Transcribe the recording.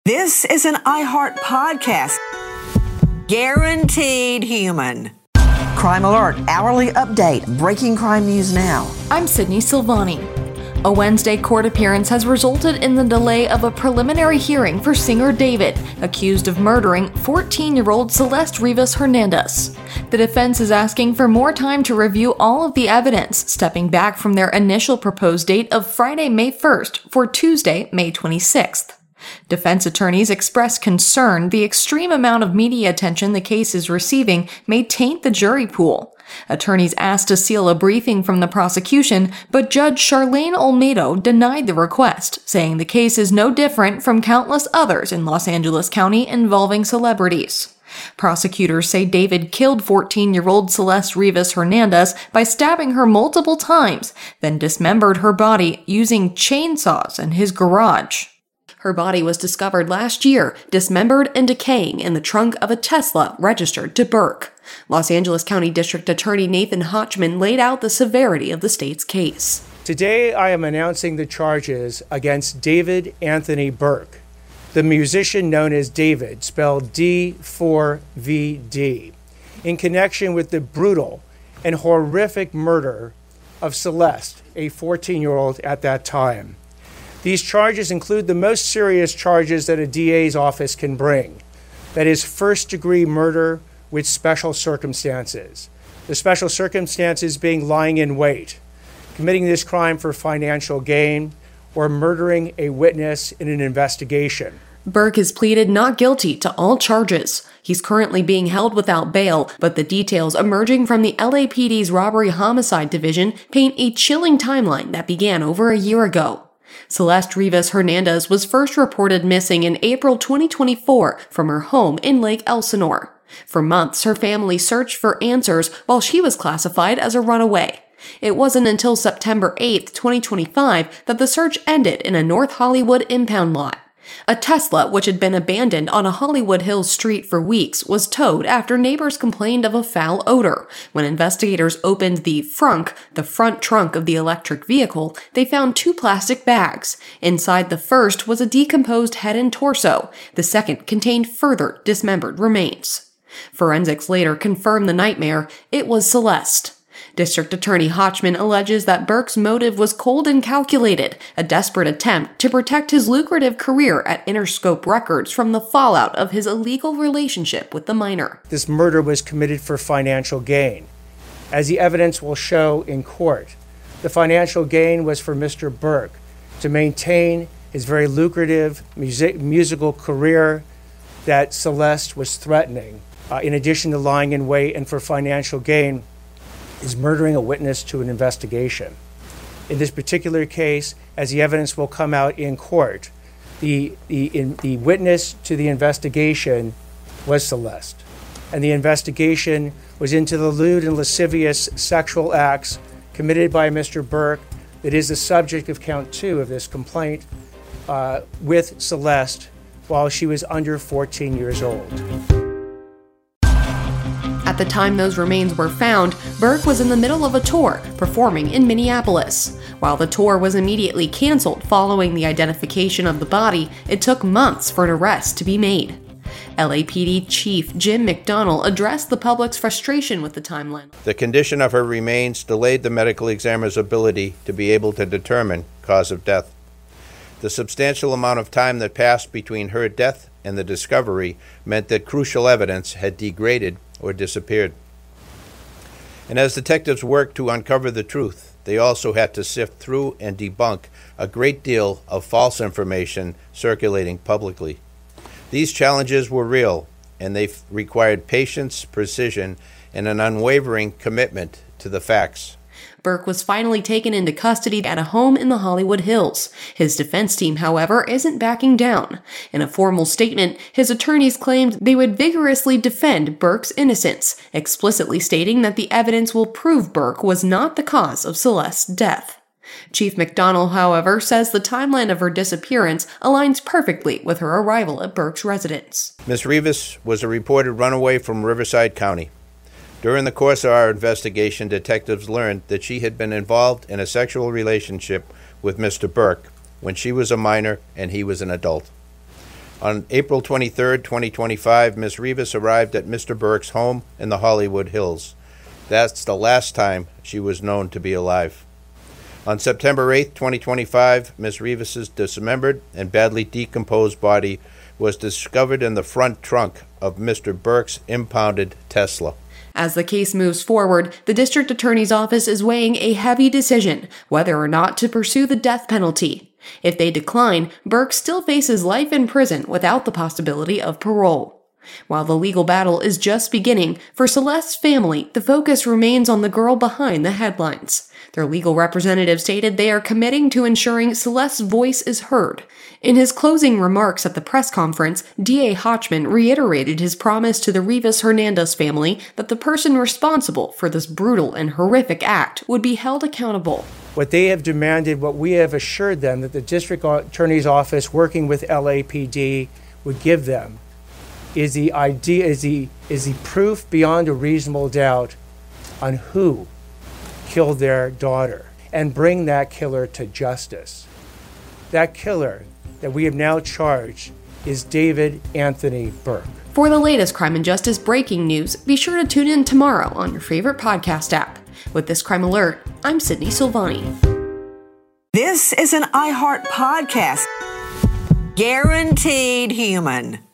This is an iHeart podcast. Guaranteed human. Crime Alert, hourly update, breaking crime news now. I'm Sydney Silvani. A Wednesday court appearance has resulted in the delay of a preliminary hearing for singer David, accused of murdering 14-year-old Celeste Rivas Hernandez. The defense is asking for more time to review all of the evidence, stepping back from their initial proposed date of Friday, May 1st for Tuesday, May 26th. Defense attorneys expressed concern the extreme amount of media attention the case is receiving may taint the jury pool. Attorneys asked to seal a briefing from the prosecution, but Judge Charlene Olmedo denied the request, saying the case is no different from countless others in Los Angeles County involving celebrities. Prosecutors say David killed 14-year-old Celeste Rivas Hernandez by stabbing her multiple times, then dismembered her body using chainsaws in his garage. Her body was discovered last year, dismembered and decaying in the trunk of a Tesla registered to Burke. Los Angeles County District Attorney Nathan Hochman laid out the severity of the state's case. Today, I am announcing the charges against David Anthony Burke, the musician known as David, spelled D4VD, in connection with the brutal and horrific murder of Celeste, a 14-year-old at that time. These charges include the most serious charges that a DA's office can bring. That is first-degree murder with special circumstances. The special circumstances being lying in wait, committing this crime for financial gain, or murdering a witness in an investigation. Burke has pleaded not guilty to all charges. He's currently being held without bail, but the details emerging from the LAPD's Robbery Homicide Division paint a chilling timeline that began over a year ago. Celeste Rivas Hernandez was first reported missing in April 2024 from her home in Lake Elsinore. For months, her family searched for answers while she was classified as a runaway. It wasn't until September 8, 2025 that the search ended in a North Hollywood impound lot. A Tesla, which had been abandoned on a Hollywood Hills street for weeks, was towed after neighbors complained of a foul odor. When investigators opened the front trunk of the electric vehicle, they found 2 plastic bags. Inside the first was a decomposed head and torso. The second contained further dismembered remains. Forensics later confirmed the nightmare. It was Celeste. District Attorney Hochman alleges that Burke's motive was cold and calculated, a desperate attempt to protect his lucrative career at Interscope Records from the fallout of his illegal relationship with the minor. This murder was committed for financial gain. As the evidence will show in court, the financial gain was for Mr. Burke to maintain his very lucrative musical career that Celeste was threatening. In addition to lying in wait and for financial gain, is murdering a witness to an investigation. In this particular case, as the evidence will come out in court, the witness to the investigation was Celeste. And the investigation was into the lewd and lascivious sexual acts committed by Mr. Burke that is the subject of count 2 of this complaint with Celeste while she was under 14 years old. At the time those remains were found, Burke was in the middle of a tour, performing in Minneapolis. While the tour was immediately canceled following the identification of the body, it took months for an arrest to be made. LAPD Chief Jim McDonnell addressed the public's frustration with the timeline. The condition of her remains delayed the medical examiner's ability to be able to determine cause of death. The substantial amount of time that passed between her death and the discovery meant that crucial evidence had degraded or disappeared. And as detectives worked to uncover the truth, they also had to sift through and debunk a great deal of false information circulating publicly. These challenges were real, and they required patience, precision, and an unwavering commitment to the facts. Burke was finally taken into custody at a home in the Hollywood Hills. His defense team, however, isn't backing down. In a formal statement, his attorneys claimed they would vigorously defend Burke's innocence, explicitly stating that the evidence will prove Burke was not the cause of Celeste's death. Chief McDonnell, however, says the timeline of her disappearance aligns perfectly with her arrival at Burke's residence. Ms. Rivas was a reported runaway from Riverside County. During the course of our investigation, detectives learned that she had been involved in a sexual relationship with Mr. Burke when she was a minor and he was an adult. On April 23, 2025, Ms. Rivas arrived at Mr. Burke's home in the Hollywood Hills. That's the last time she was known to be alive. On September 8, 2025, Ms. Rivas' dismembered and badly decomposed body was discovered in the front trunk of Mr. Burke's impounded Tesla. As the case moves forward, the district attorney's office is weighing a heavy decision whether or not to pursue the death penalty. If they decline, Burke still faces life in prison without the possibility of parole. While the legal battle is just beginning, for Celeste's family, the focus remains on the girl behind the headlines. Their legal representative stated they are committing to ensuring Celeste's voice is heard. In his closing remarks at the press conference, D.A. Hotchman reiterated his promise to the Rivas-Hernandez family that the person responsible for this brutal and horrific act would be held accountable. What they have demanded, what we have assured them that the district attorney's office working with LAPD would give them is the proof beyond a reasonable doubt on who killed their daughter and bring that killer to justice. That killer that we have now charged is David Anthony Burke. For the latest crime and justice breaking news, be sure to tune in tomorrow on your favorite podcast app. With this Crime Alert, I'm Sydney Silvani. This is an iHeart podcast. Guaranteed human.